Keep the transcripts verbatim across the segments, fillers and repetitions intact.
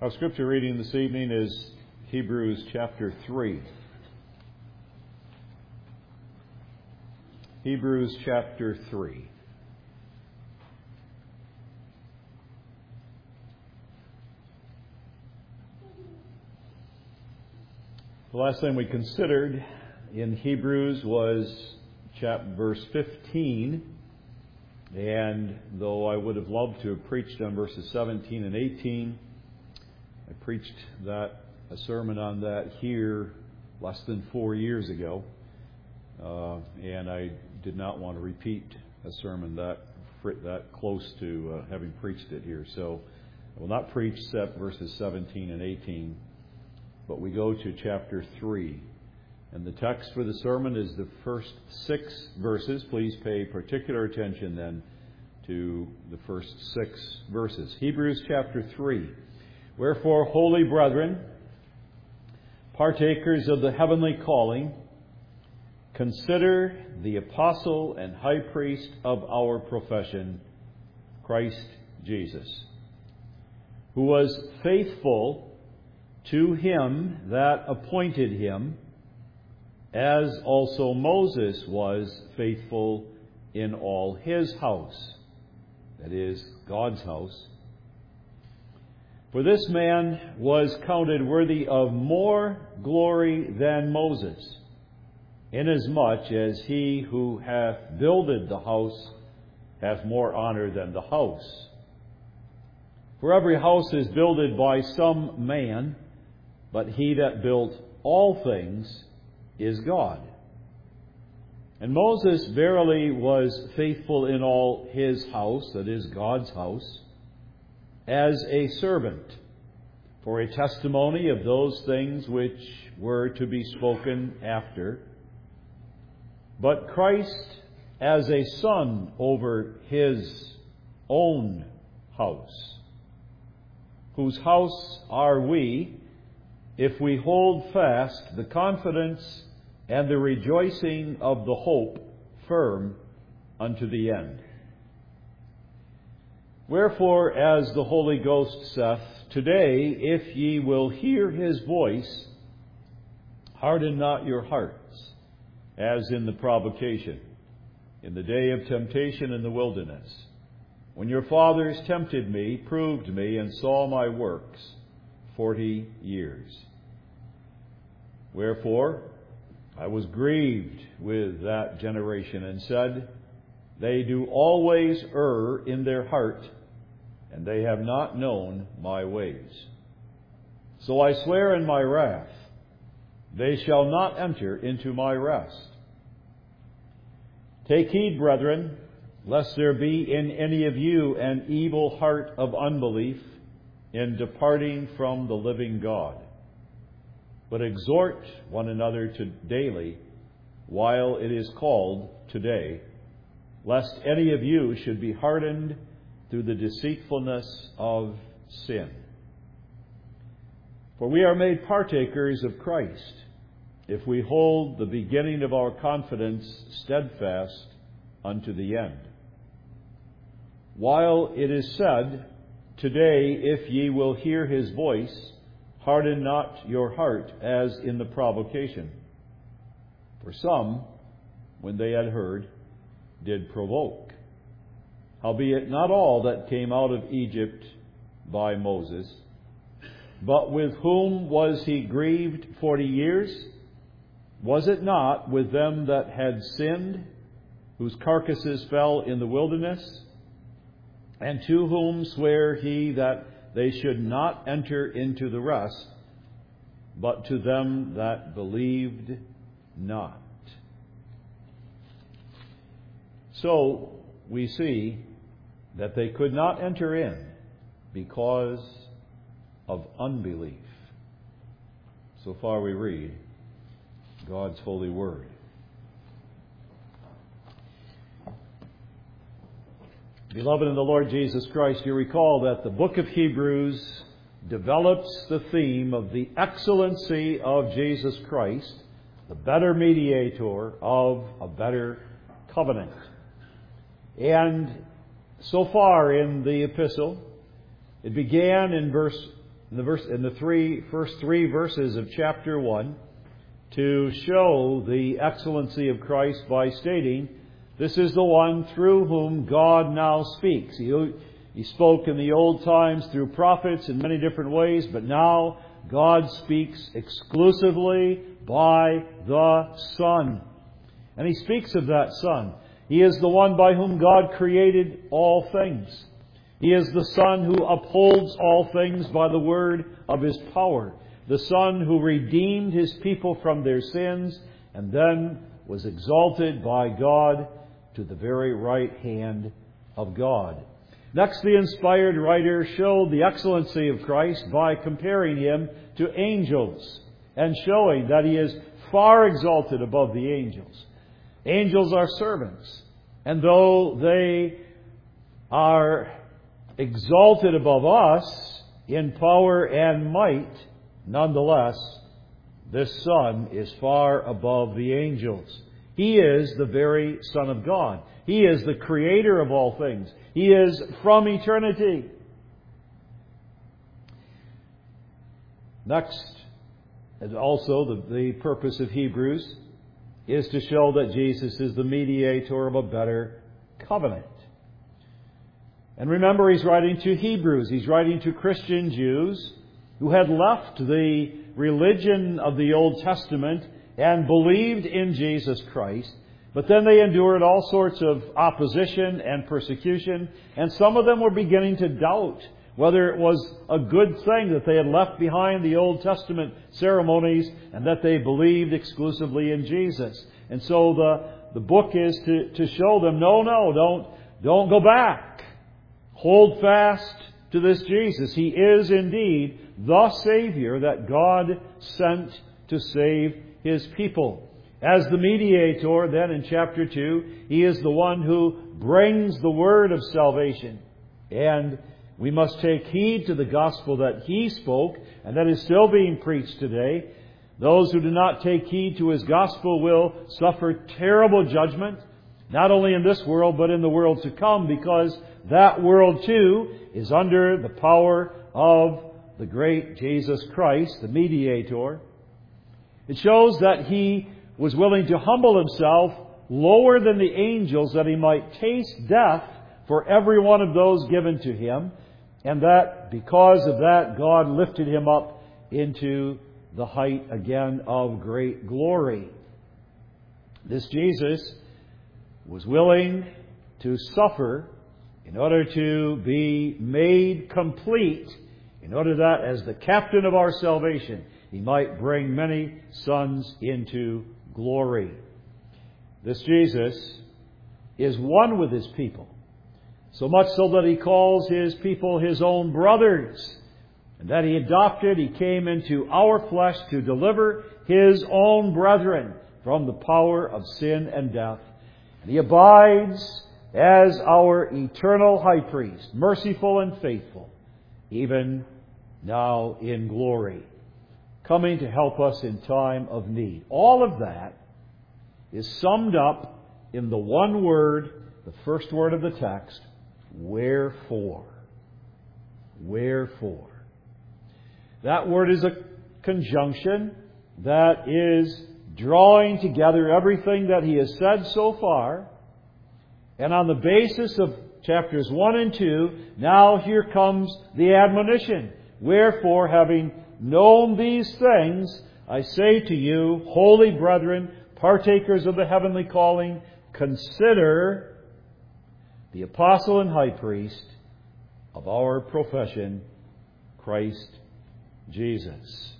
Our scripture reading this evening is Hebrews chapter three. Hebrews chapter three. The last thing we considered in Hebrews was chapter verse fifteen. And though I would have loved to have preached on verses seventeen and eighteen, I preached that a sermon on that here less than four years ago, uh, and I did not want to repeat a sermon that that close to uh, having preached it here. So I will not preach verses seventeen and eighteen, but we go to chapter three. And the text for the sermon is the first six verses. Please pay particular attention then to the first six verses. Hebrews chapter three. Wherefore, holy brethren, partakers of the heavenly calling, consider the apostle and high priest of our profession, Christ Jesus, who was faithful to him that appointed him, as also Moses was faithful in all his house, that is, God's house. For this man was counted worthy of more glory than Moses, inasmuch as he who hath builded the house hath more honor than the house. For every house is builded by some man, but he that built all things is God. And Moses verily was faithful in all his house, that is, God's house, as a servant, for a testimony of those things which were to be spoken after. But Christ as a son over his own house, whose house are we, if we hold fast the confidence and the rejoicing of the hope firm unto the end. Wherefore, as the Holy Ghost saith, Today, if ye will hear his voice, harden not your hearts, as in the provocation, in the day of temptation in the wilderness, when your fathers tempted me, proved me, and saw my works forty years. Wherefore, I was grieved with that generation, and said, They do always err in their heart, and they have not known my ways. So I swear in my wrath, they shall not enter into my rest. Take heed, brethren, lest there be in any of you an evil heart of unbelief in departing from the living God. But exhort one another to daily, while it is called today, lest any of you should be hardened through the deceitfulness of sin. For we are made partakers of Christ, if we hold the beginning of our confidence steadfast unto the end. While it is said, Today, if ye will hear his voice, harden not your heart as in the provocation. For some, when they had heard, did provoke. Howbeit not all that came out of Egypt by Moses, but with whom was he grieved forty years? Was it not with them that had sinned, whose carcasses fell in the wilderness? And to whom sware he that they should not enter into the rest, but to them that believed not? So we see that they could not enter in because of unbelief. So far we read God's holy word. Beloved in the Lord Jesus Christ, you recall that the book of Hebrews develops the theme of the excellency of Jesus Christ, the better mediator of a better covenant. And so far in the epistle, it began in verse in the verse, in the three, first three verses of chapter one to show the excellency of Christ by stating, this is the one through whom God now speaks. He, he spoke in the old times through prophets in many different ways, but now God speaks exclusively by the Son. And He speaks of that Son. He is the one by whom God created all things. He is the Son who upholds all things by the word of His power. The Son who redeemed His people from their sins and then was exalted by God to the very right hand of God. Next, the inspired writer showed the excellency of Christ by comparing Him to angels and showing that He is far exalted above the angels. Angels are servants, and though they are exalted above us in power and might, nonetheless, this Son is far above the angels. He is the very Son of God. He is the Creator of all things. He is from eternity. Next, and also the, the purpose of Hebrews is to show that Jesus is the mediator of a better covenant. And remember, he's writing to Hebrews. He's writing to Christian Jews who had left the religion of the Old Testament and believed in Jesus Christ. But then they endured all sorts of opposition and persecution. And some of them were beginning to doubt whether it was a good thing that they had left behind the Old Testament ceremonies and that they believed exclusively in Jesus. And so the, the book is to, to show them, no, no, don't, don't go back. Hold fast to this Jesus. He is indeed the Savior that God sent to save His people. As the mediator, then in chapter two, He is the one who brings the word of salvation. And we must take heed to the gospel that He spoke and that is still being preached today. Those who do not take heed to His gospel will suffer terrible judgment, not only in this world, but in the world to come, because that world too is under the power of the great Jesus Christ, the mediator. It shows that He was willing to humble Himself lower than the angels that He might taste death for every one of those given to Him, and that because of that, God lifted Him up into the height again of great glory. This Jesus was willing to suffer in order to be made complete, in order that as the captain of our salvation, He might bring many sons into glory. This Jesus is one with His people, so much so that He calls His people His own brothers, and that He adopted, He came into our flesh to deliver His own brethren from the power of sin and death. And He abides as our eternal high priest, merciful and faithful, even now in glory, coming to help us in time of need. All of that is summed up in the one word, the first word of the text, wherefore. Wherefore. That word is a conjunction that is drawing together everything that He has said so far. And on the basis of chapters one and two, now here comes the admonition. Wherefore, having known these things, I say to you, holy brethren, partakers of the heavenly calling, consider the apostle and high priest of our profession, Christ Jesus.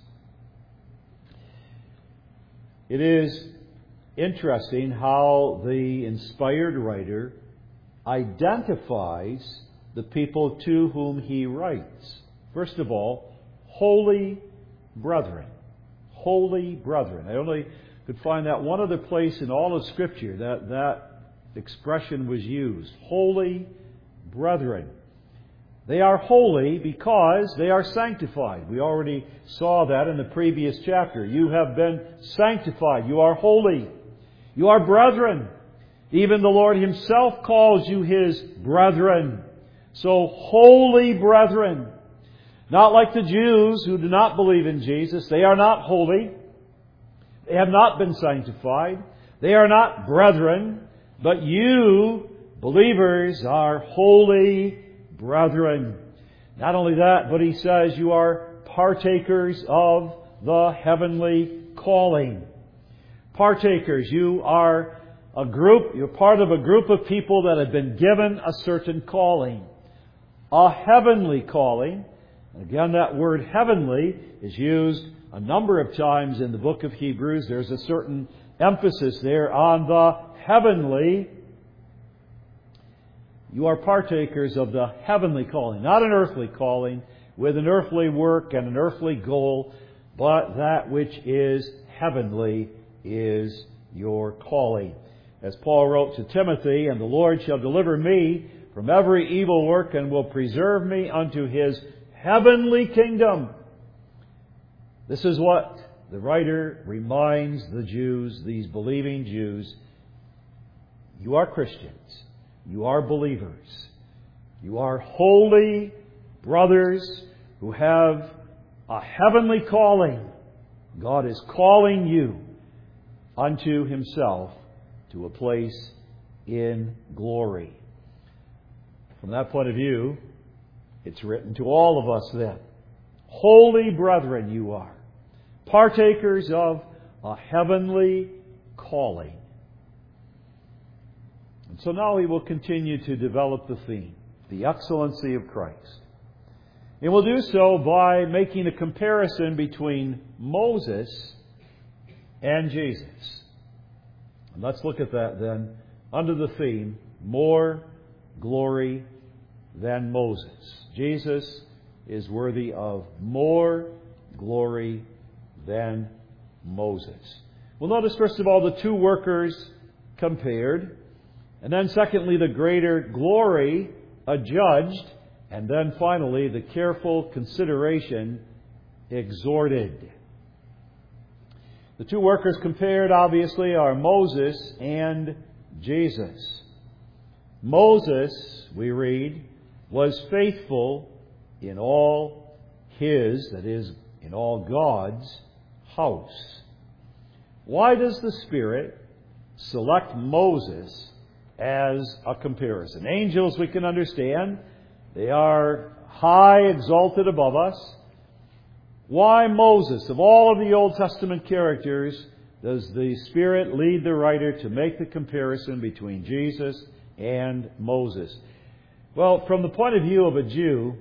It is interesting how the inspired writer identifies the people to whom he writes. First of all, holy brethren. Holy brethren. I only could find that one other place in all of Scripture that that expression was used. Holy brethren. They are holy because they are sanctified. We already saw that in the previous chapter. You have been sanctified. You are holy. You are brethren. Even the Lord Himself calls you His brethren. So, holy brethren. Not like the Jews who do not believe in Jesus. They are not holy. They have not been sanctified. They are not brethren. But you, believers, are holy brethren. Not only that, but he says you are partakers of the heavenly calling. Partakers, you are a group, you're part of a group of people that have been given a certain calling. A heavenly calling. Again, that word heavenly is used a number of times in the book of Hebrews. There's a certain emphasis there on the heavenly. You are partakers of the heavenly calling, not an earthly calling with an earthly work and an earthly goal, but that which is heavenly is your calling. As Paul wrote to Timothy, "And the Lord shall deliver me from every evil work and will preserve me unto His heavenly kingdom." This is what the writer reminds the Jews, these believing Jews. You are Christians. You are believers. You are holy brothers who have a heavenly calling. God is calling you unto Himself to a place in glory. From that point of view, it's written to all of us then. Holy brethren you are, partakers of a heavenly calling. And so now he will continue to develop the theme, the excellency of Christ. And we'll do so by making a comparison between Moses and Jesus. And let's look at that then under the theme, more glory than Moses. Jesus is worthy of more glory than Moses. Well, notice first of all the two workers compared, and then secondly the greater glory adjudged, and then finally the careful consideration exhorted. The two workers compared, obviously, are Moses and Jesus. Moses, we read, was faithful in all his, that is, in all God's house. Why does the Spirit select Moses as a comparison? Angels, we can understand. They are high, exalted above us. Why Moses? Of all of the Old Testament characters, does the Spirit lead the writer to make the comparison between Jesus and Moses? Well, from the point of view of a Jew,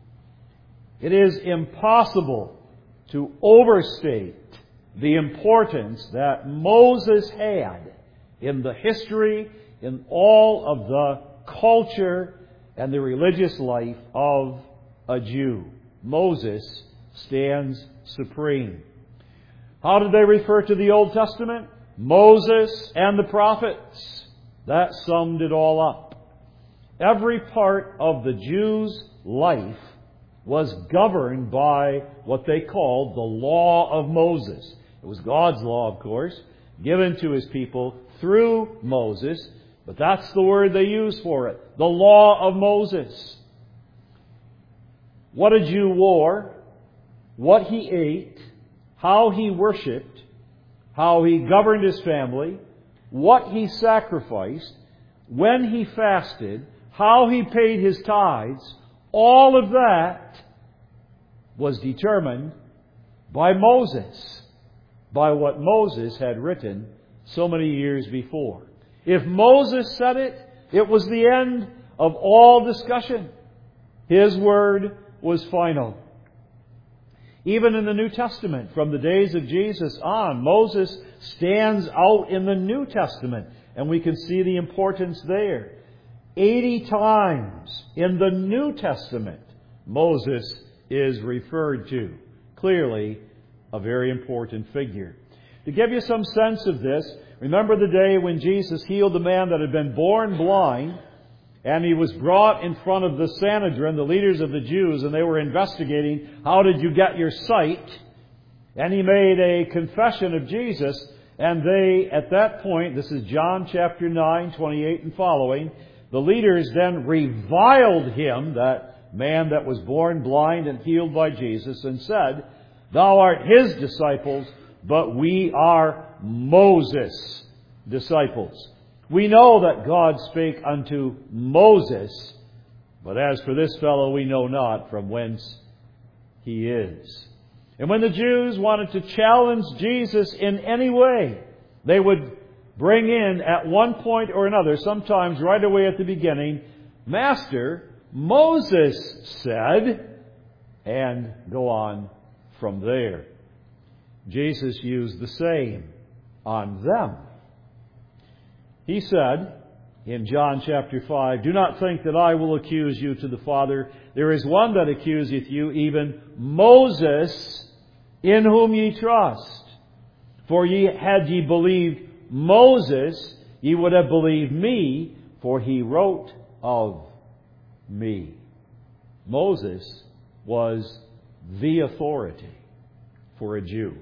it is impossible to overstate the importance that Moses had in the history, in all of the culture and the religious life of a Jew. Moses stands supreme. How did they refer to the Old Testament? Moses and the prophets. That summed it all up. Every part of the Jews' life was governed by what they called the law of Moses. It was God's law, of course, given to His people through Moses, but that's the word they use for it. The law of Moses. What a Jew wore, what he ate, how he worshipped, how he governed his family, what he sacrificed, when he fasted, how he paid his tithes, all of that was determined by Moses, by what Moses had written so many years before. If Moses said it, it was the end of all discussion. His word was final. Even in the New Testament, from the days of Jesus on, Moses stands out in the New Testament, and we can see the importance there. Eighty times in the New Testament, Moses is referred to. Clearly, a very important figure. To give you some sense of this, remember the day when Jesus healed the man that had been born blind, and he was brought in front of the Sanhedrin, the leaders of the Jews, and they were investigating, how did you get your sight? And he made a confession of Jesus, and they, at that point, this is John chapter nine, twenty-eight and following, the leaders then reviled him, that man that was born blind and healed by Jesus, and said, Thou art his disciples, but we are Moses' disciples. We know that God spake unto Moses, but as for this fellow we know not from whence he is. And when the Jews wanted to challenge Jesus in any way, they would bring in at one point or another, sometimes right away at the beginning, Master, Moses said, and go on from there. Jesus used the same on them. He said in John chapter five, Do not think that I will accuse you to the Father. There is one that accuseth you, even Moses, in whom ye trust. For ye had ye believed Moses, ye would have believed me, for he wrote of me. Moses was the authority for a Jew.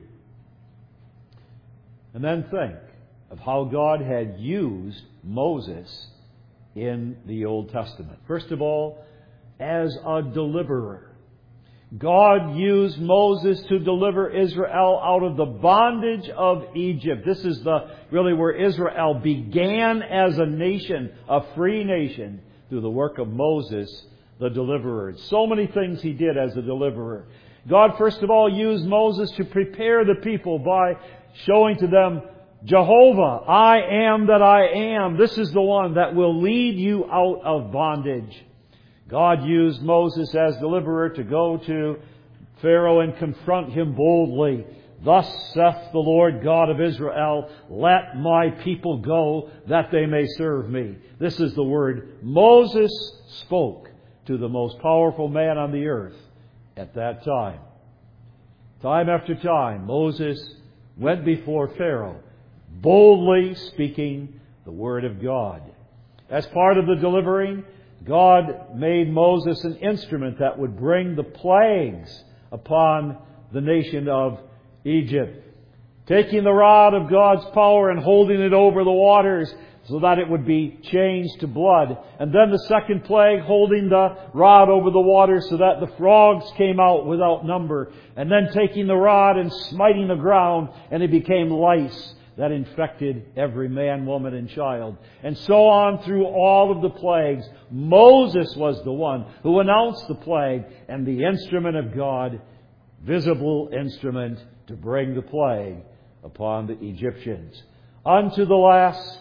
And then think of how God had used Moses in the Old Testament. First of all, as a deliverer. God used Moses to deliver Israel out of the bondage of Egypt. This is the really where Israel began as a nation, a free nation, through the work of Moses, the deliverer. So many things he did as a deliverer. God, first of all, used Moses to prepare the people by showing to them, Jehovah, I am that I am. This is the one that will lead you out of bondage. God used Moses as deliverer to go to Pharaoh and confront him boldly. Thus saith the Lord God of Israel, Let my people go, that they may serve me. This is the word Moses spoke to the most powerful man on the earth at that time. Time after time, Moses went before Pharaoh, boldly speaking the word of God. As part of the delivering, God made Moses an instrument that would bring the plagues upon the nation of Egypt. Taking the rod of God's power and holding it over the waters so that it would be changed to blood. And then the second plague, holding the rod over the water so that the frogs came out without number. And then taking the rod and smiting the ground, and it became lice that infected every man, woman, and child. And so on through all of the plagues. Moses was the one who announced the plague and the instrument of God, visible instrument to bring the plague upon the Egyptians. Unto the last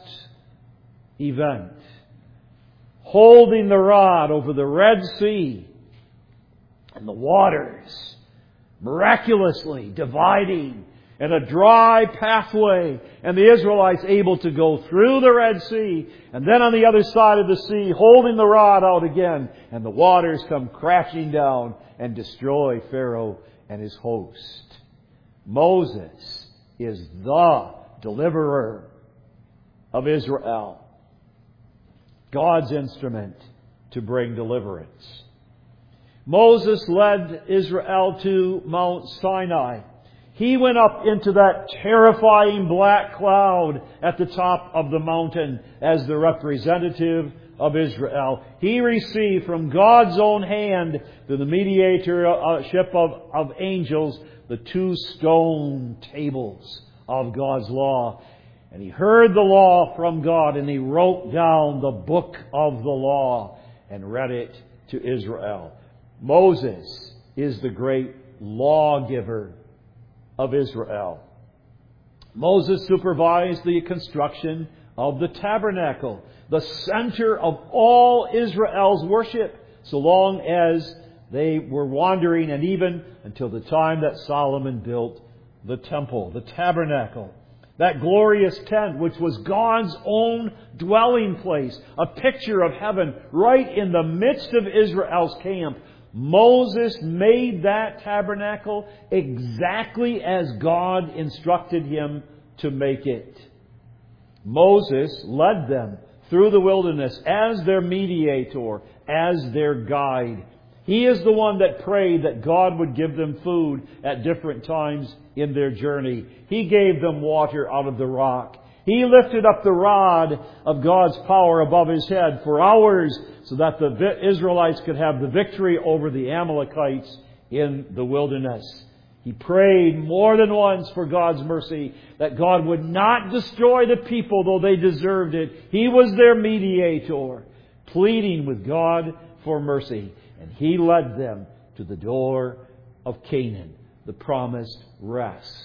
event, holding the rod over the Red Sea and the waters, miraculously dividing, and a dry pathway, and the Israelites able to go through the Red Sea, and then on the other side of the sea, holding the rod out again, and the waters come crashing down and destroy Pharaoh and his host. Moses is the deliverer of Israel, God's instrument to bring deliverance. Moses led Israel to Mount Sinai. He went up into that terrifying black cloud at the top of the mountain as the representative of Israel. He received from God's own hand, through the mediatorship of, of angels, the two stone tables of God's law. And he heard the law from God, and he wrote down the book of the law and read it to Israel. Moses is the great lawgiver of Israel. Moses supervised the construction of the tabernacle, the center of all Israel's worship, so long as they were wandering, and even until the time that Solomon built the temple, the tabernacle. That glorious tent, which was God's own dwelling place, a picture of heaven right in the midst of Israel's camp. Moses made that tabernacle exactly as God instructed him to make it. Moses led them through the wilderness as their mediator, as their guide. He is the one that prayed that God would give them food at different times in their journey. He gave them water out of the rock. He He lifted up the rod of God's power above his head for hours so that the Israelites could have the victory over the Amalekites in the wilderness. He prayed more than once for God's mercy, that God would not destroy the people though they deserved it. He was their mediator, pleading with God for mercy. And He led them to the door of Canaan, the promised rest.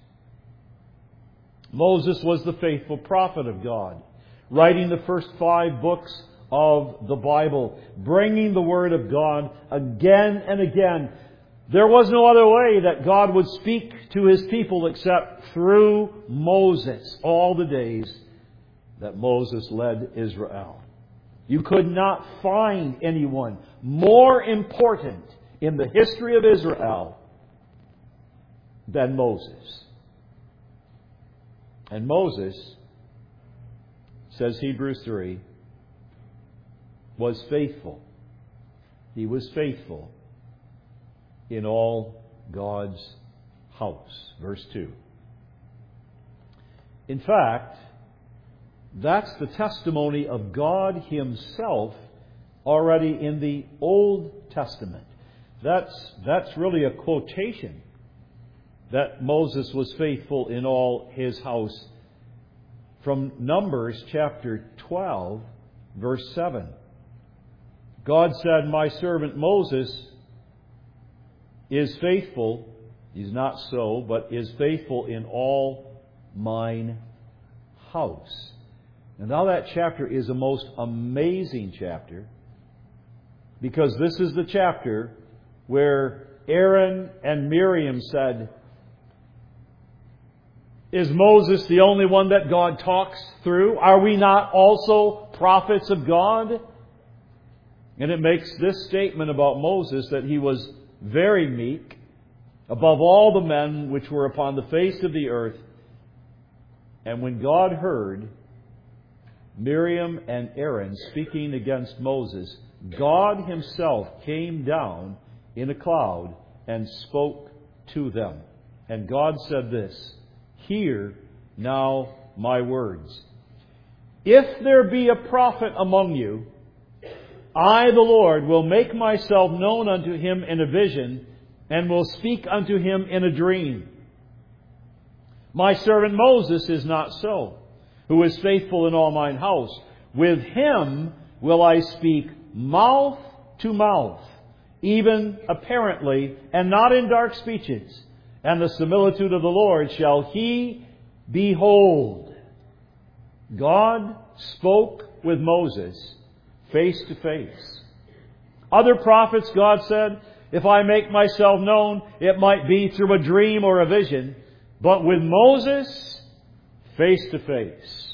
Moses was the faithful prophet of God, writing the first five books of the Bible, bringing the Word of God again and again. There was no other way that God would speak to His people except through Moses all the days that Moses led Israel. You could not find anyone more important in the history of Israel than Moses. And Moses, says Hebrews three, was faithful. He was faithful in all God's house. Verse two. In fact, that's the testimony of God Himself already in the Old Testament. That's, that's really a quotation that Moses was faithful in all his house from Numbers chapter twelve, verse seven. God said, "My servant Moses is faithful," he's not so, but is faithful in all mine house. And now that chapter is a most amazing chapter, because this is the chapter where Aaron and Miriam said, "Is Moses the only one that God talks through? Are we not also prophets of God?" And it makes this statement about Moses, that he was very meek, above all the men which were upon the face of the earth. And when God heard Miriam and Aaron speaking against Moses, God Himself came down in a cloud and spoke to them. And God said this, "Hear now my words. If there be a prophet among you, I, the Lord, will make myself known unto him in a vision, and will speak unto him in a dream. My servant Moses is not so, who is faithful in all mine house. With him will I speak mouth to mouth, even apparently, and not in dark speeches. And the similitude of the Lord shall he behold." God spoke with Moses face to face. Other prophets, God said, "If I make myself known, it might be through a dream or a vision." But with Moses, face to face.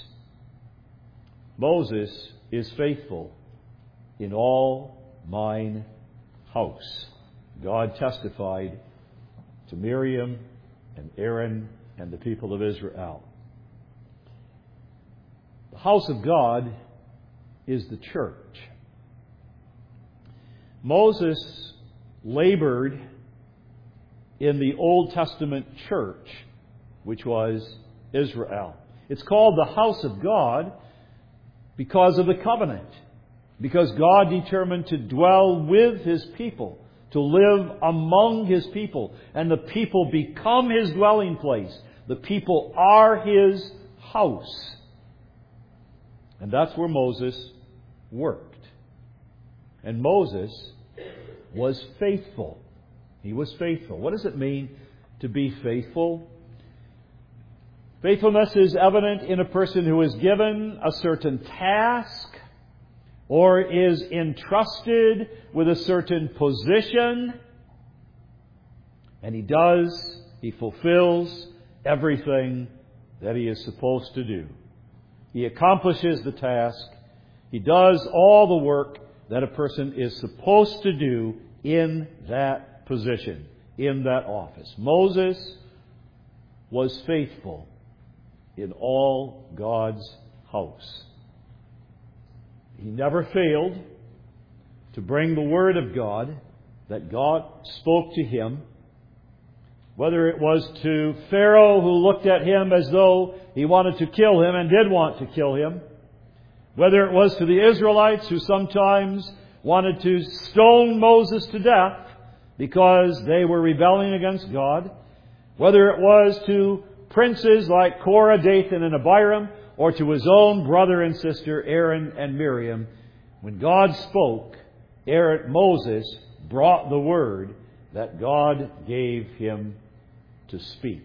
Moses is faithful in all mine house. God testified to Miriam and Aaron and the people of Israel. The house of God is the church. Moses labored in the Old Testament church, which was Israel. It's called the house of God because of the covenant, because God determined to dwell with His people, to live among His people, and the people become His dwelling place. The people are His house. And that's where Moses worked. And Moses was faithful. He was faithful. What does it mean to be faithful? Faithfulness is evident in a person who is given a certain task or is entrusted with a certain position, and he does, he fulfills everything that he is supposed to do. He accomplishes the task. He does all the work that a person is supposed to do in that position, in that office. Moses was faithful in all God's house. He never failed to bring the Word of God that God spoke to him. whether it was to Pharaoh, who looked at him as though he wanted to kill him and did want to kill him, whether it was to the Israelites, who sometimes wanted to stone Moses to death because they were rebelling against God, whether it was to princes like Korah, Dathan, and Abiram, or to his own brother and sister Aaron and Miriam, when God spoke, Aaron, Moses brought the word that God gave him to speak.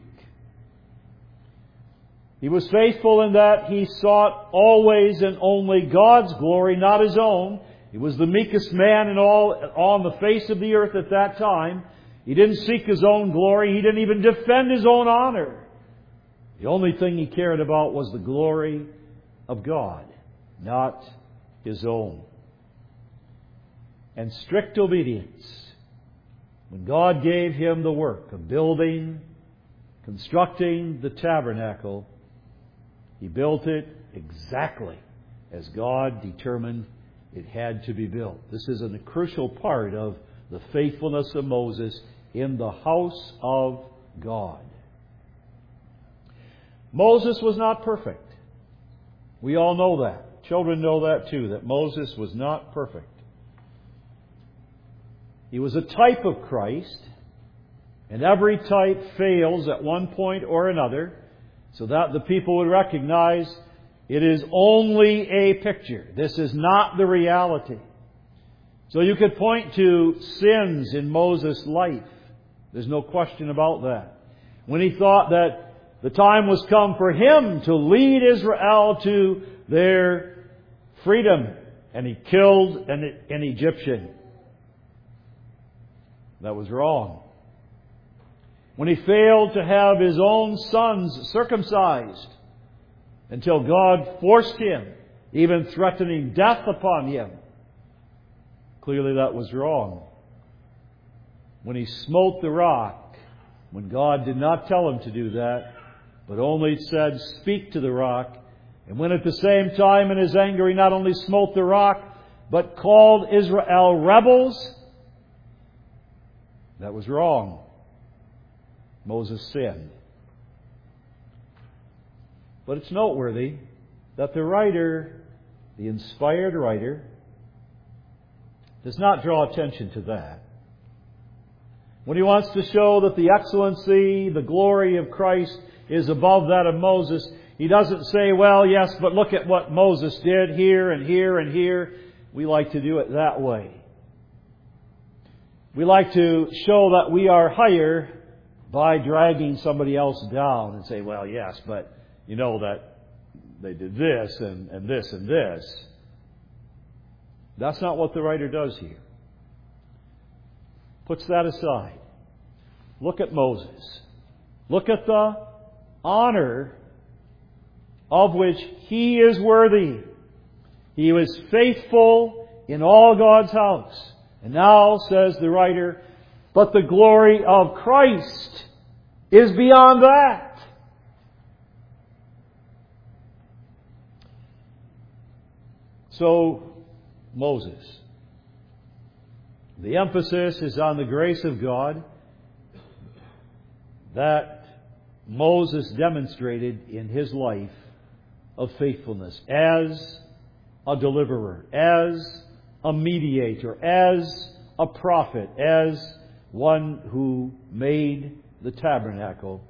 He was faithful in that he sought always and only God's glory, not his own. He was the meekest man in all on the face of the earth at that time. He didn't seek his own glory. He didn't even defend his own honor. The only thing he cared about was the glory of God, not his own. And strict obedience. When God gave him the work of building, constructing the tabernacle, he built it exactly as God determined it had to be built. This is a crucial part of the faithfulness of Moses in the house of God. Moses was not perfect. We all know that. Children know that too, that Moses was not perfect. He was a type of Christ, and every type fails at one point or another, so that the people would recognize it is only a picture. This is not the reality. So you could point to sins in Moses' life. There's no question about that. When he thought that the time was come for him to lead Israel to their freedom, and he killed an, an Egyptian. That was wrong. When he failed to have his own sons circumcised until God forced him, even threatening death upon him, clearly that was wrong. When he smote the rock, when God did not tell him to do that, but only said, "Speak to the rock," and when at the same time in his anger he not only smote the rock, but called Israel rebels, that was wrong. Moses sinned. But it's noteworthy that the writer, the inspired writer, does not draw attention to that. When he wants to show that the excellency, the glory of Christ is above that of Moses, he doesn't say, well, yes, but look at what Moses did here and here and here. We like to do it that way. We like to show that we are higher by dragging somebody else down and say, well, yes, but you know that they did this and, and this and this. That's not what the writer does here. Puts that aside. Look at Moses. Look at the honor of which he is worthy. He was faithful in all God's house. And now, says the writer, but the glory of Christ is beyond that. So, Moses. The emphasis is on the grace of God that Moses demonstrated in his life of faithfulness as a deliverer, as a mediator, as a prophet, as one who made the tabernacle.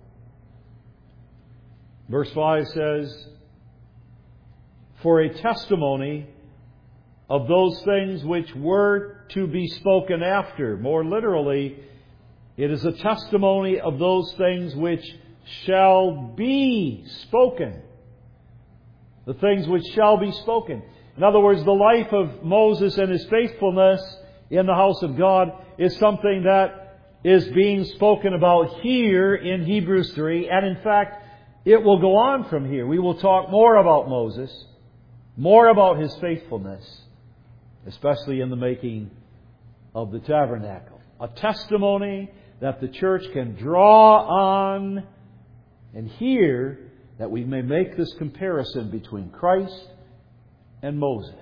Verse five says, for a testimony of those things which were to be spoken after. More literally, it is a testimony of those things which shall be spoken. The things which shall be spoken. In other words, the life of Moses and his faithfulness in the house of God is something that is being spoken about here in Hebrews three. And in fact, it will go on from here. We will talk more about Moses, more about his faithfulness, especially in the making of the tabernacle. A testimony that the church can draw on and hear, that we may make this comparison between Christ and Moses.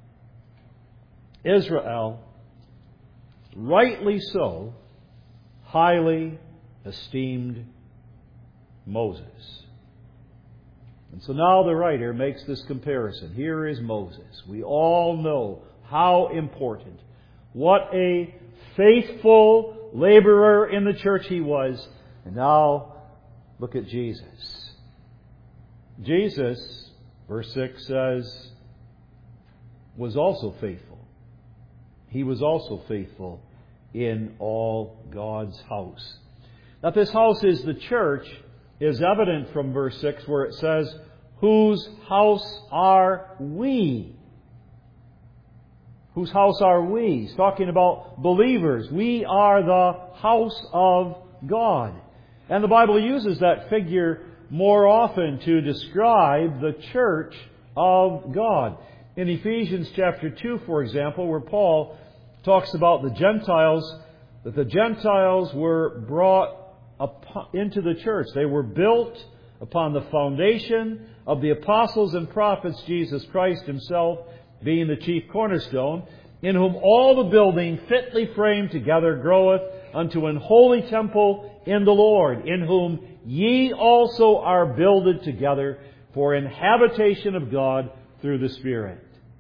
Israel, rightly so, highly esteemed Moses. And so now the writer makes this comparison. Here is Moses. We all know how important, what a faithful laborer in the church he was. And now look at Jesus. Jesus, verse six says, was also faithful. He was also faithful in all God's house. Now, this house is the church, is evident from verse six where it says, whose house are we? Whose house are we? He's talking about believers. We are the house of God. And the Bible uses that figure more often to describe the church of God. In Ephesians chapter two, for example, where Paul talks about the Gentiles, that the Gentiles were brought up into the church. They were built upon the foundation of the apostles and prophets, Jesus Christ Himself being the chief cornerstone, in whom all the building fitly framed together groweth unto an holy temple in the Lord, in whom ye also are builded together for an habitation of God through the Spirit.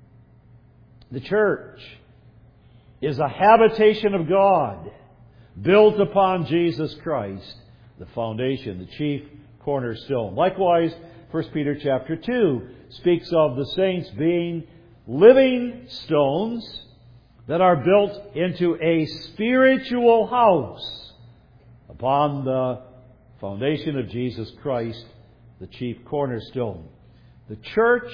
The church is a habitation of God built upon Jesus Christ, the foundation, the chief cornerstone. Likewise, First Peter chapter two speaks of the saints being living stones that are built into a spiritual house upon the foundation of Jesus Christ, the chief cornerstone. The church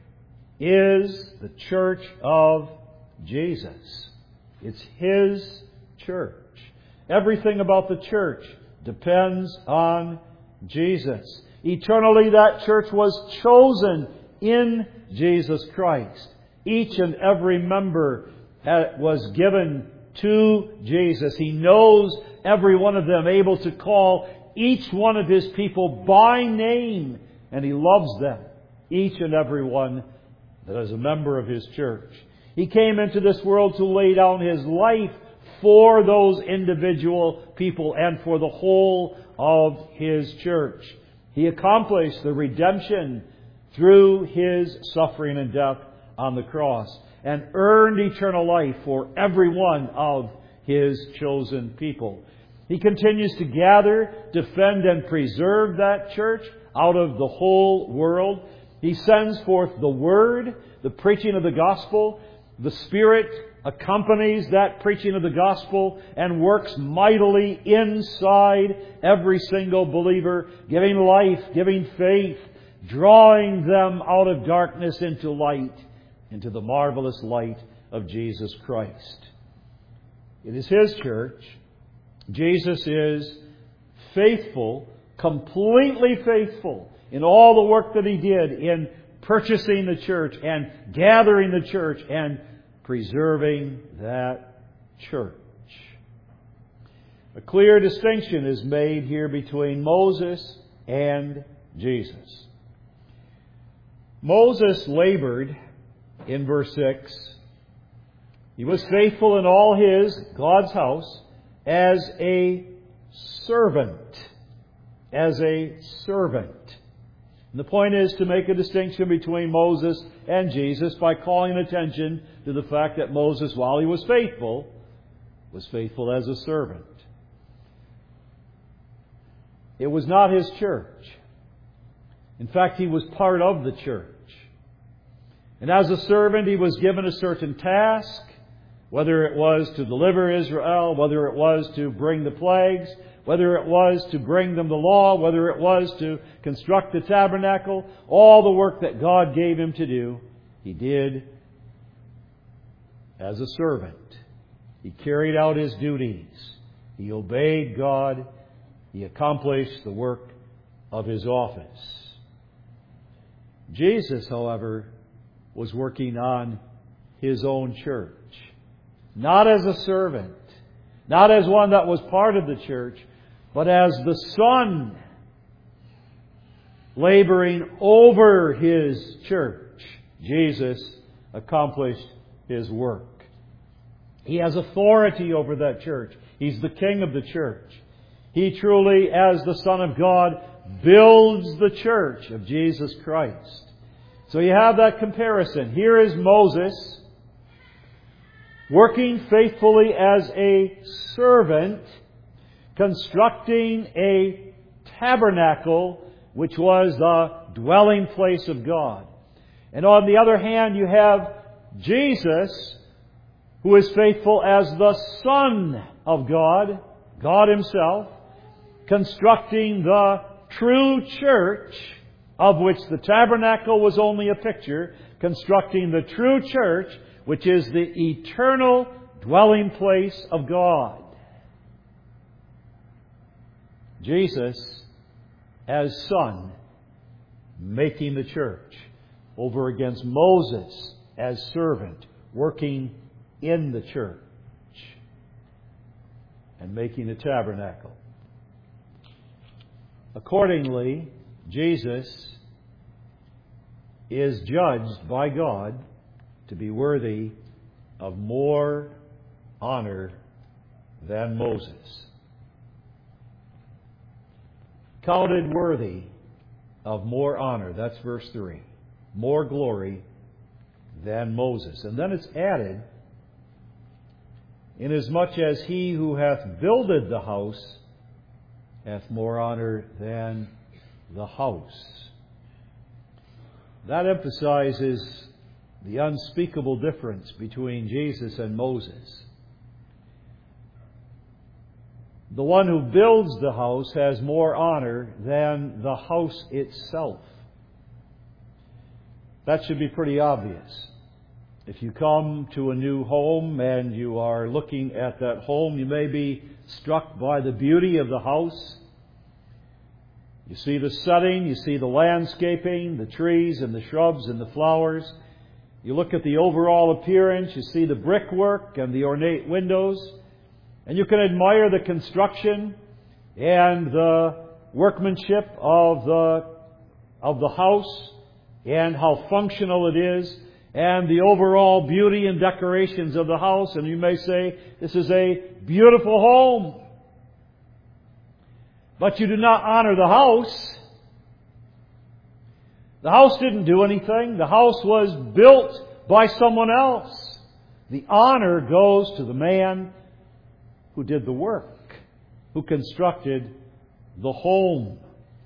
is the church of Jesus. It's His church. Everything about the church depends on Jesus. Eternally, that church was chosen in Jesus Christ. Each and every member was given to Jesus. He knows every one of them, able to call each one of His people by name, and He loves them, each and every one that is a member of His church. He came into this world to lay down His life for those individual people and for the whole of His church. He accomplished the redemption through His suffering and death on the cross and earned eternal life for every one of His chosen people. He continues to gather, defend, and preserve that church out of the whole world. He sends forth the Word, the preaching of the gospel. The Spirit accompanies that preaching of the gospel and works mightily inside every single believer, giving life, giving faith, drawing them out of darkness into light, into the marvelous light of Jesus Christ. It is His church. Jesus is faithful, completely faithful in all the work that He did in purchasing the church and gathering the church and preserving that church. A clear distinction is made here between Moses and Jesus. Moses labored in verse six. He was faithful in all his, God's house, as a servant. As a servant. And the point is to make a distinction between Moses and Jesus by calling attention to the fact that Moses, while he was faithful, was faithful as a servant. It was not his church. In fact, he was part of the church. And as a servant, he was given a certain task, whether it was to deliver Israel, whether it was to bring the plagues, whether it was to bring them the law, whether it was to construct the tabernacle, all the work that God gave him to do, he did as a servant. He carried out his duties. He obeyed God. He accomplished the work of his office. Jesus, however, was working on his own church. Not as a servant, not as one that was part of the church, but as the Son laboring over His church. Jesus accomplished His work. He has authority over that church. He's the king of the church. He truly, as the Son of God, builds the church of Jesus Christ. So you have that comparison. Here is Moses working faithfully as a servant, constructing a tabernacle, which was the dwelling place of God. And on the other hand, you have Jesus, who is faithful as the Son of God, God Himself, constructing the true church, of which the tabernacle was only a picture, constructing the true church, which is the eternal dwelling place of God. Jesus, as Son, making the church, over against Moses as servant, working in the church and making the tabernacle. Accordingly, Jesus is judged by God to be worthy of more honor than Moses. Counted worthy of more honor. That's verse three. More glory than Moses. And then it's added, inasmuch as he who hath builded the house hath more honor than the house. That emphasizes the unspeakable difference between Jesus and Moses. The one who builds the house has more honor than the house itself. That should be pretty obvious. If you come to a new home and you are looking at that home, you may be struck by the beauty of the house. You see the setting, you see the landscaping, the trees and the shrubs and the flowers. You look at the overall appearance, you see the brickwork and the ornate windows, and you can admire the construction and the workmanship of the, of the house and how functional it is, and the overall beauty and decorations of the house. And you may say, this is a beautiful home. But you do not honor the house. The house didn't do anything. The house was built by someone else. The honor goes to the man who did the work, who constructed the home.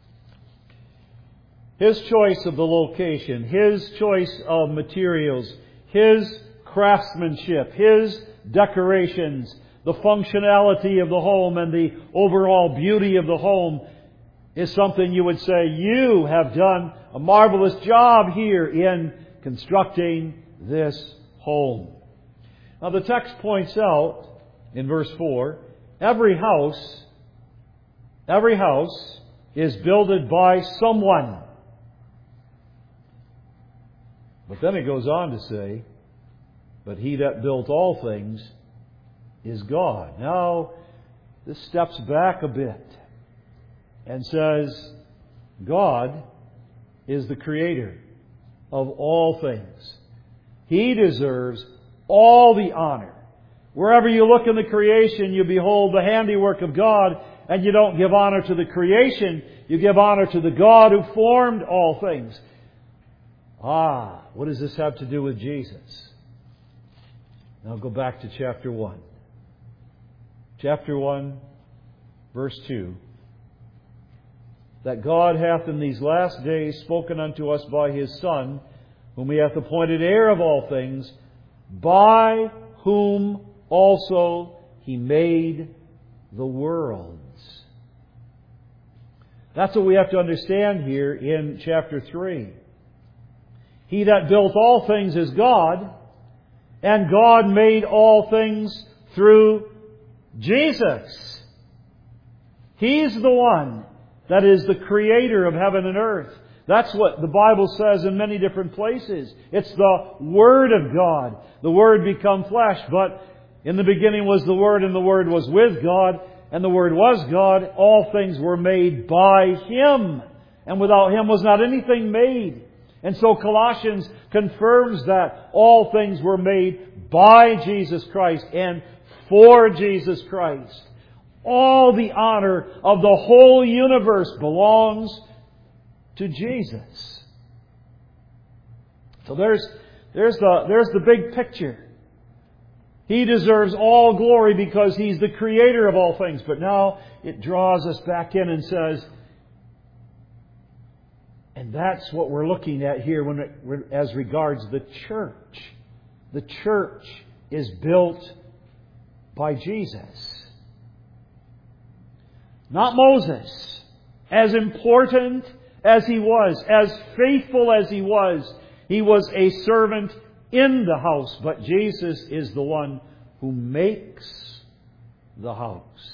His choice of the location, His choice of materials, His craftsmanship, His decorations, the functionality of the home and the overall beauty of the home is something you would say, you have done a marvelous job here in constructing this home. Now the text points out in verse four, every house, every house is builded by someone. But then it goes on to say, but He that built all things is God. Now, this steps back a bit and says, God is the Creator of all things. He deserves all the honor. Wherever you look in the creation, you behold the handiwork of God, and you don't give honor to the creation, you give honor to the God who formed all things. Ah, what does this have to do with Jesus? Now go back to chapter one. Chapter one, verse two. That God hath in these last days spoken unto us by His Son, whom He hath appointed heir of all things, by whom also He made the worlds. That's what we have to understand here in chapter three. He that built all things is God, and God made all things through Jesus. He's the one that is the creator of heaven and earth. That's what the Bible says in many different places. It's the Word of God. The Word become flesh. But in the beginning was the Word, and the Word was with God, and the Word was God. All things were made by Him, and without Him was not anything made. And so Colossians confirms that all things were made by Jesus Christ and for Jesus Christ. All the honor of the whole universe belongs to Jesus. So there's, there's, the, there's the big picture. He deserves all glory because He's the creator of all things. But now it draws us back in and says, and that's what we're looking at here when it, as regards the church. The church is built by Jesus. Not Moses. As important as he was, as faithful as he was, he was a servant in the house. But Jesus is the one who makes the house.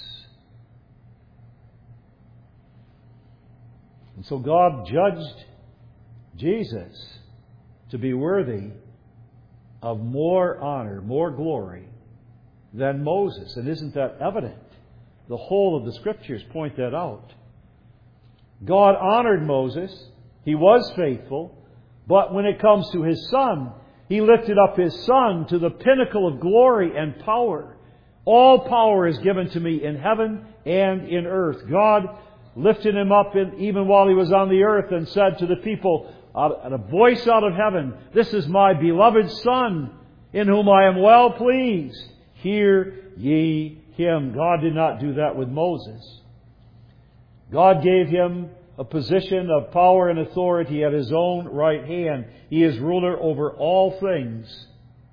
And so God judged Jesus to be worthy of more honor, more glory than Moses. And isn't that evident? The whole of the Scriptures point that out. God honored Moses. He was faithful. But when it comes to His Son, He lifted up His Son to the pinnacle of glory and power. All power is given to me in heaven and in earth. God lifted Him up in, even while He was on the earth and said to the people, at a voice out of heaven, "This is my beloved Son, in whom I am well pleased. Hear ye Him." God did not do that with Moses. God gave him a position of power and authority at His own right hand. He is ruler over all things.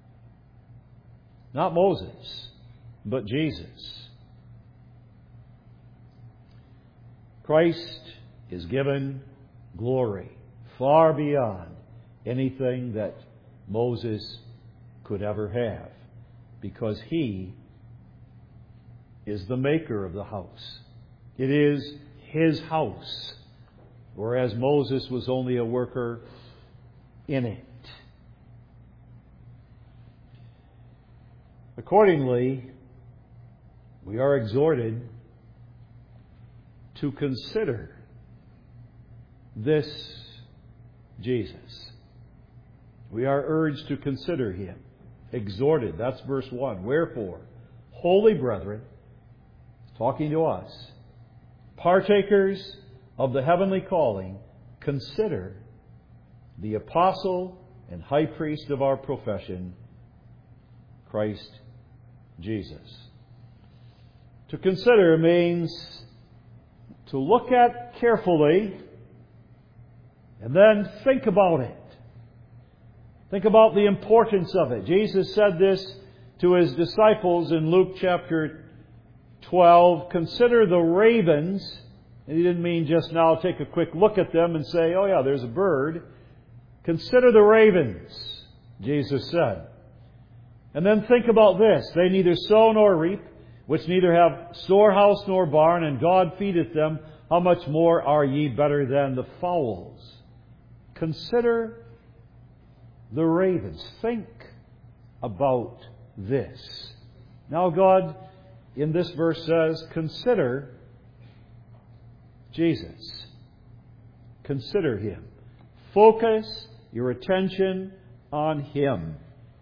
Not Moses, but Jesus. Christ is given glory far beyond anything that Moses could ever have, because He is the maker of the house. It is His house, whereas Moses was only a worker in it. Accordingly, we are exhorted to consider this Jesus. We are urged to consider Him. Exhorted, that's verse one. Wherefore, holy brethren, talking to us, partakers of the heavenly calling, consider the apostle and high priest of our profession, Christ Jesus. To consider means to look at carefully and then think about it. Think about the importance of it. Jesus said this to His disciples in Luke chapter twelve. Consider the ravens. And He didn't mean just now take a quick look at them and say, "Oh yeah, there's a bird." Consider the ravens, Jesus said. And then think about this. They neither sow nor reap, which neither have storehouse nor barn, and God feedeth them. How much more are ye better than the fowls? Consider the ravens. Think about this. Now God, in this verse, says, consider Jesus. Consider Him. Focus your attention on Him.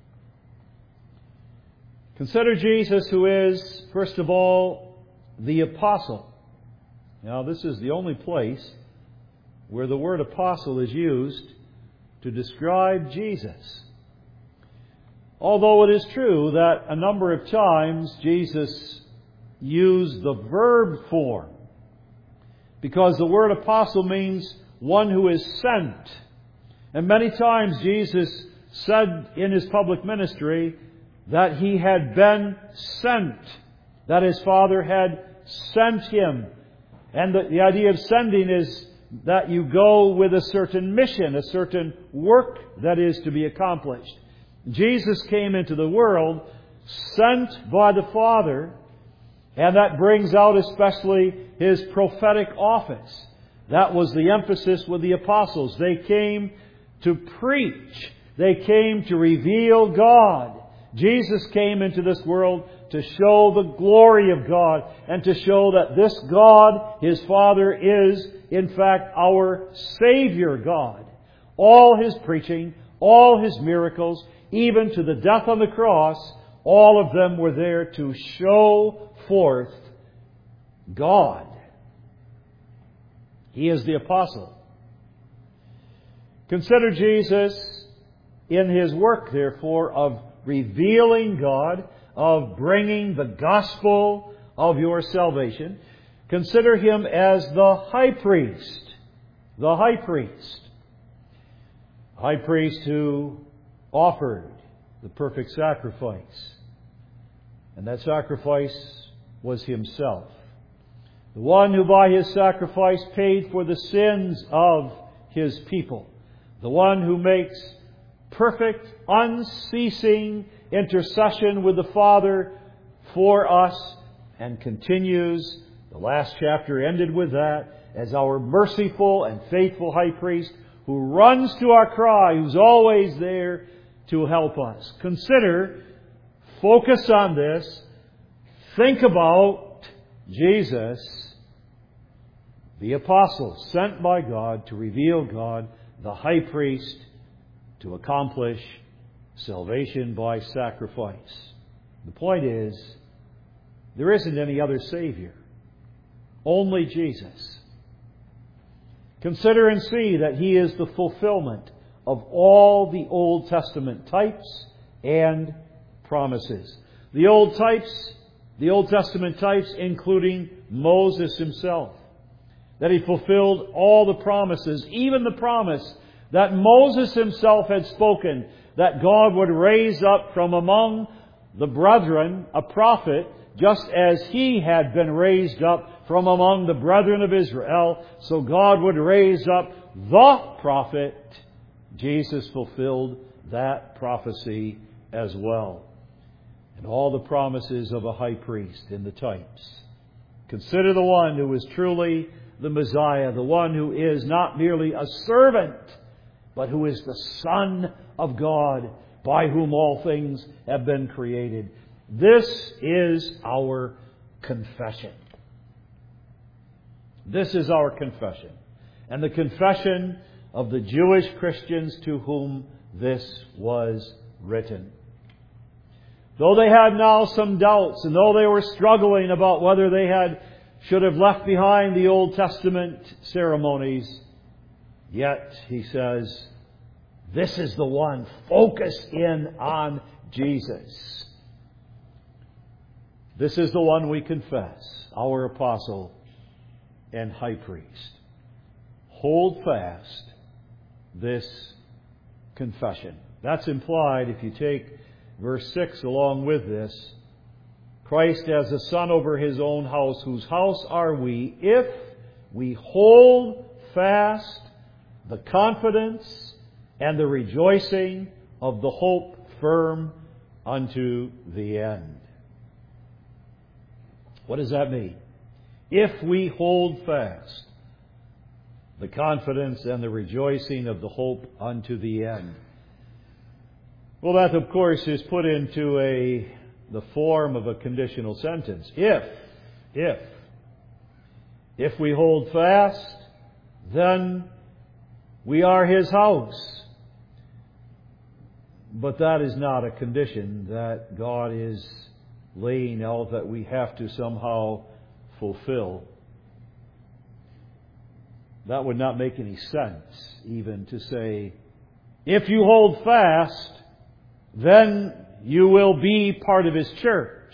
Consider Jesus, who is, first of all, the apostle. Now, this is the only place where the word apostle is used to describe Jesus. Although it is true that a number of times Jesus used the verb form, because the word apostle means one who is sent. And many times Jesus said in His public ministry that He had been sent, that His Father had sent Him. And the, the idea of sending is that you go with a certain mission, a certain work that is to be accomplished. Jesus came into the world sent by the Father, and that brings out especially His prophetic office. That was the emphasis with the apostles. They came to preach. They came to reveal God. Jesus came into this world to show the glory of God and to show that this God, His Father, is in fact our Savior God. all His preaching, all His miracles, even to the death on the cross, all of them were there to show forth God. He is the apostle. Consider Jesus in His work, therefore, of revealing God, of bringing the gospel of your salvation. Consider Him as the high priest. The high priest. High priest who offered the perfect sacrifice. And that sacrifice was Himself. The one who by His sacrifice paid for the sins of His people. The one who makes perfect, unceasing intercession with the Father for us and continues. The last chapter ended with that as our merciful and faithful high priest who runs to our cry, who's always there to help us. Consider, focus on this, think about Jesus, the apostle sent by God to reveal God, the high priest to accomplish salvation by sacrifice. The point is, there isn't any other Savior. Only Jesus. Consider and see that He is the fulfillment of all the Old Testament types and promises. The Old types, the Old Testament types including Moses himself. That he fulfilled all the promises, even the promise that Moses himself had spoken, that God would raise up from among the brethren a prophet, just as he had been raised up from among the brethren of Israel, so God would raise up the prophet. Jesus fulfilled that prophecy as well. And all the promises of a high priest in the types. Consider the one who is truly the Messiah, the one who is not merely a servant, but who is the Son of God, by whom all things have been created. This is our confession. This is our confession. And the confession of the Jewish Christians to whom this was written. Though they had now some doubts, and though they were struggling about whether they had should have left behind the Old Testament ceremonies, yet, he says, this is the one. Focus in on Jesus. This is the one we confess, our apostle and high priest. Hold fast this confession. That's implied if you take verse six along with this. Christ as a son over His own house, whose house are we, if we hold fast the confidence and the rejoicing of the hope firm unto the end. What does that mean? If we hold fast the confidence and the rejoicing of the hope unto the end. Well, that, of course, is put into a the form of a conditional sentence. If, if, if we hold fast, then we are His house. But that is not a condition that God is laying out that we have to somehow fulfill. That would not make any sense, even to say, if you hold fast, then you will be part of His church.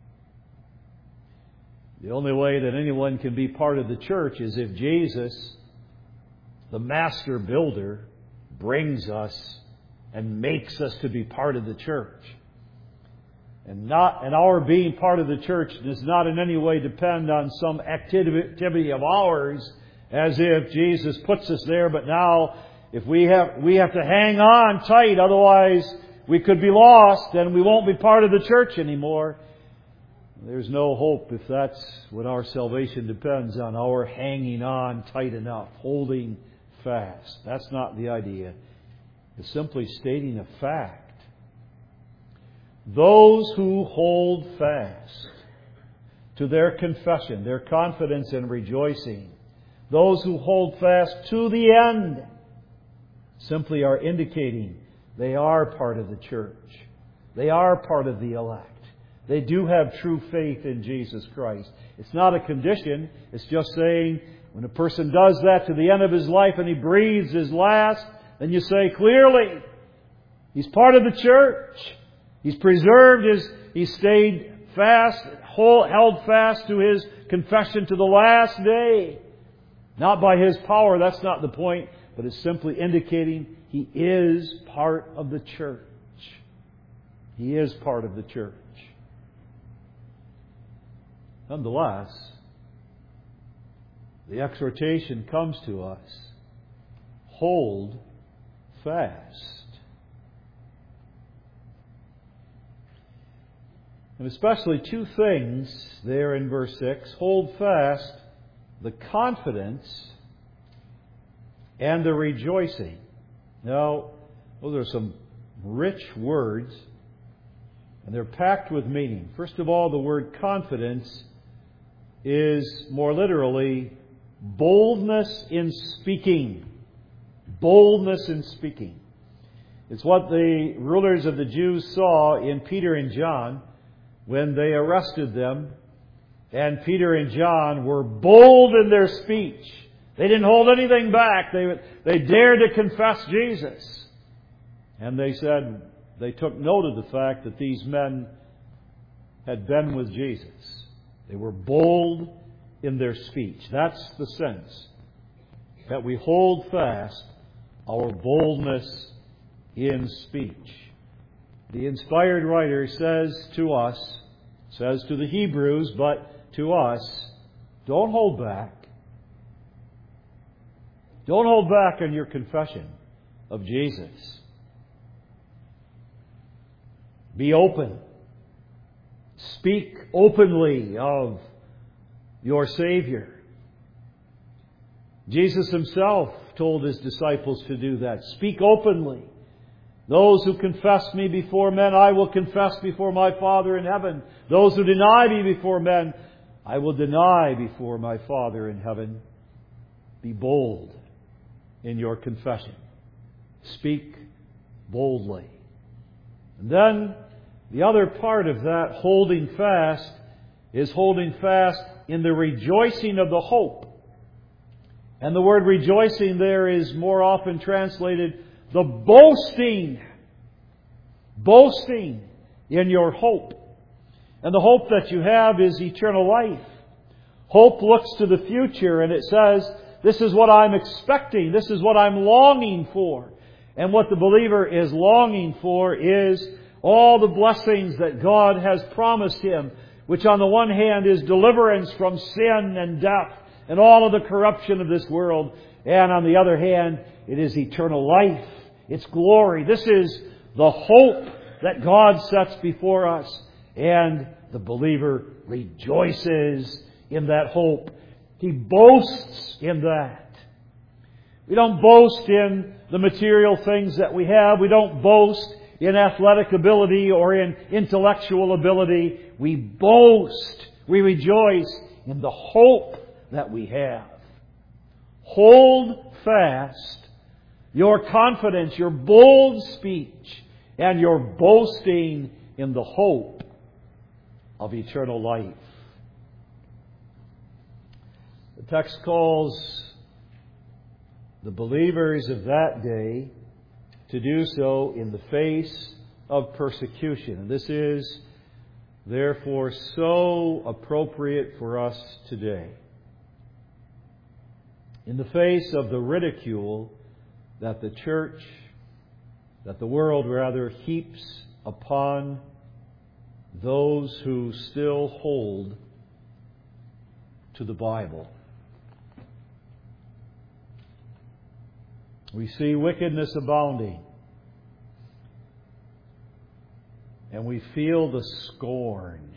The only way that anyone can be part of the church is if Jesus, the master builder, brings us and makes us to be part of the church. And not and our being part of the church does not in any way depend on some activity of ours, as if Jesus puts us there, but now if we have we have to hang on tight, otherwise we could be lost and we won't be part of the church anymore. There's no hope if that's what our salvation depends on, our hanging on tight enough, holding fast. That's not the idea. It's simply stating a fact. Those who hold fast to their confession, their confidence and rejoicing, those who hold fast to the end, simply are indicating they are part of the church. They are part of the elect. They do have true faith in Jesus Christ. It's not a condition. It's just saying when a person does that to the end of his life and he breathes his last, then you say clearly, he's part of the church. He's preserved his, he stayed fast, held fast to his confession to the last day. Not by his power, that's not the point, but it's simply indicating he is part of the church. He is part of the church. Nonetheless, the exhortation comes to us, hold fast. And especially two things there in verse six. Hold fast the confidence and the rejoicing. Now, those are some rich words, and they're packed with meaning. First of all, the word confidence is more literally boldness in speaking. Boldness in speaking. It's what the rulers of the Jews saw in Peter and John when they arrested them. And Peter and John were bold in their speech. They didn't hold anything back. They, they dared to confess Jesus. And they said, they took note of the fact that these men had been with Jesus. They were bold in their speech. That's the sense. That we hold fast our boldness in speech. The inspired writer says to us, says to the Hebrews, but to us, don't hold back. Don't hold back on your confession of Jesus. Be open. Speak openly of your Savior. Jesus Himself told His disciples to do that. Speak openly. Those who confess me before men, I will confess before my Father in heaven. Those who deny me before men, I will deny before my Father in heaven. Be bold in your confession. Speak boldly. And then the other part of that holding fast is holding fast in the rejoicing of the hope. And the word rejoicing there is more often translated the boasting. Boasting in your hope. And the hope that you have is eternal life. Hope looks to the future and it says, this is what I'm expecting. This is what I'm longing for. And what the believer is longing for is all the blessings that God has promised him, which on the one hand is deliverance from sin and death and all of the corruption of this world. And on the other hand, it is eternal life. It's glory. This is the hope that God sets before us. And the believer rejoices in that hope. He boasts in that. We don't boast in the material things that we have. We don't boast in athletic ability or in intellectual ability. We boast. We rejoice in the hope that we have. Hold fast your confidence, your bold speech, and your boasting in the hope of eternal life. The text calls the believers of that day to do so in the face of persecution. And this is, therefore, so appropriate for us today. In the face of the ridicule that the church, that the world rather, heaps upon those who still hold to the Bible. We see wickedness abounding. And we feel the scorn.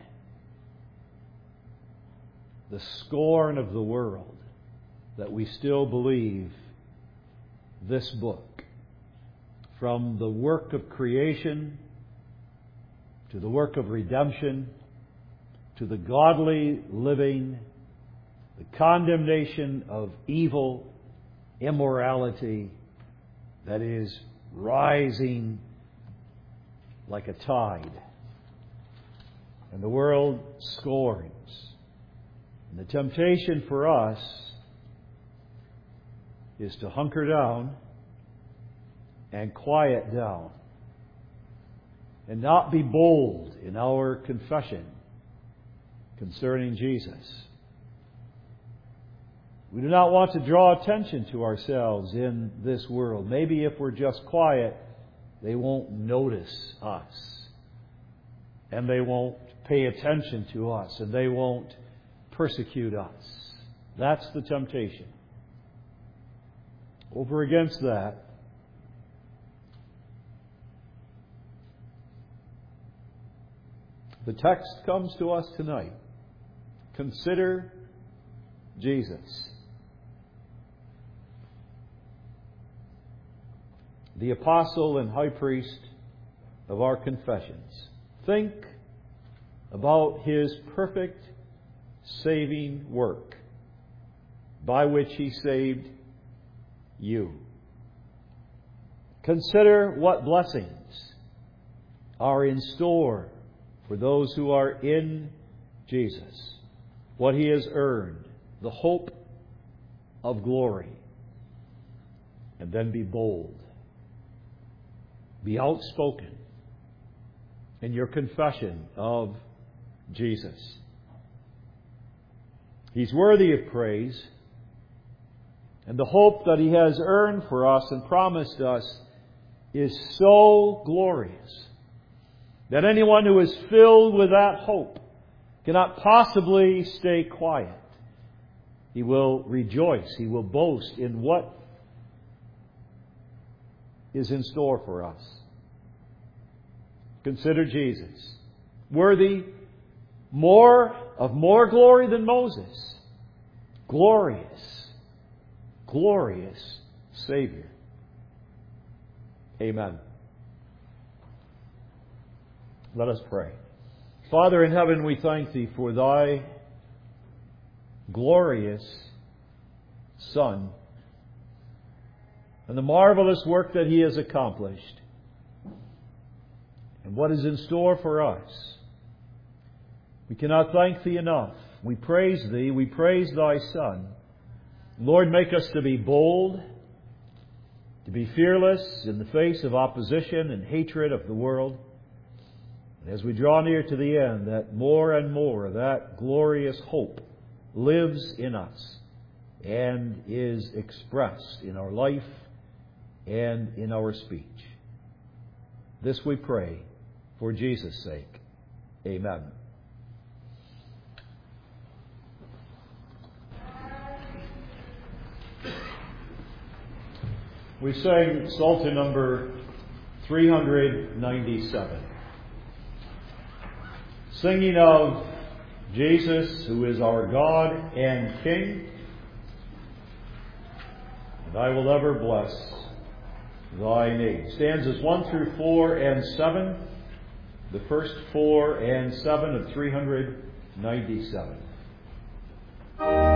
The scorn of the world that we still believe this book, from the work of creation to the work of redemption to the godly living, the condemnation of evil, immorality, that is rising like a tide. And the world scorns. And the temptation for us is to hunker down and quiet down and not be bold in our confession concerning Jesus. We do not want to draw attention to ourselves in this world. Maybe if we're just quiet, they won't notice us. And they won't pay attention to us. And they won't persecute us. That's the temptation. Over against that, the text comes to us tonight. Consider Jesus. The apostle and high priest of our confessions. Think about His perfect saving work by which He saved you. Consider what blessings are in store for those who are in Jesus. What He has earned. The hope of glory. And then be bold. Be outspoken in your confession of Jesus. He's worthy of praise. And the hope that He has earned for us and promised us is so glorious that anyone who is filled with that hope cannot possibly stay quiet. He will rejoice. He will boast in what is in store for us. Consider Jesus. Worthy more of more glory than Moses. Glorious, glorious Savior. Amen. Let us pray. Father in heaven, we thank Thee for Thy glorious Son and the marvelous work that He has accomplished and what is in store for us. We cannot thank Thee enough. We praise Thee. We praise Thy Son. Lord, make us to be bold, to be fearless in the face of opposition and hatred of the world. And as we draw near to the end, that more and more that glorious hope lives in us and is expressed in our life and in our speech. This we pray for Jesus' sake. Amen. We sang Psalter number three ninety-seven. Singing of Jesus, who is our God and King. And I will ever bless Thy name. Stanzas one through four and seven. The first four and seven of three ninety-seven.